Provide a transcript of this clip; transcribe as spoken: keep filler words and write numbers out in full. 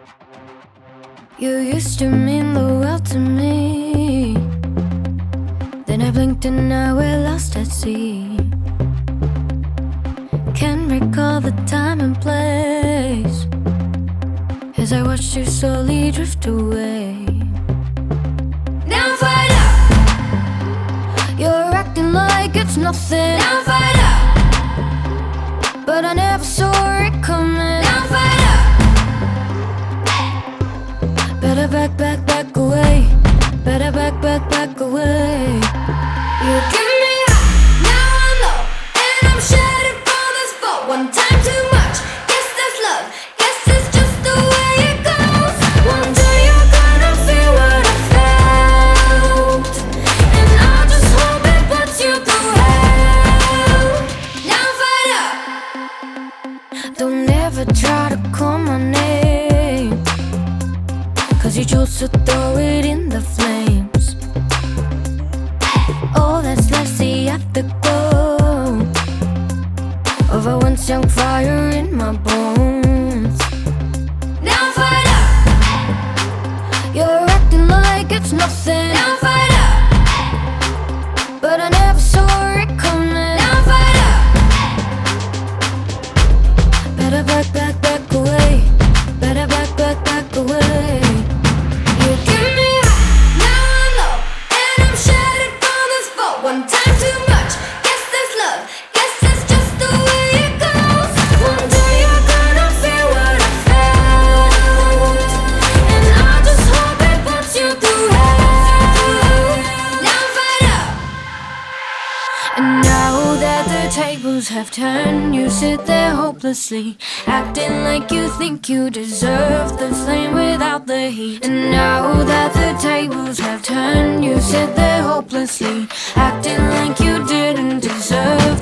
You used to mean the world to me. Then I blinked and now we're lost at sea. Can't recall the time and place as I watched you slowly drift away. Now I'm fired up. You're acting like it's nothing. Now I'm fired up, but I never saw it coming. Now I'm fired up. Better back, back, back away. Better back, back, back away. You give me up, now I'm low, and I'm shattered for this fall. One time too much, guess that's love. Guess it's just the way it goes. One day you're gonna feel what I felt, and I just hope it puts you through hell. Now I'm fired up. Don't ever try to call my name, 'cause you chose to throw it in the flames. All that's left's the afterglow of a once young fire in my bones. Now I'm fired up. You're acting like it's nothing. Now I'm fired up, but I never saw it coming. Now I'm fired up. Better back, back, back away. Better back, back, back away. You give me up, now I'm low, and I'm shattered for this fall. One time too much, guess that's love. Guess that's just the way it goes. One day you're gonna feel what I felt, and I just hope it puts you through hell. Now I'm fired up. And now that the tables have turned, you sit there hopelessly, acting like you think you deserve the flame without the heat. And now that the tables have turned, you sit there hopelessly, acting like you didn't deserve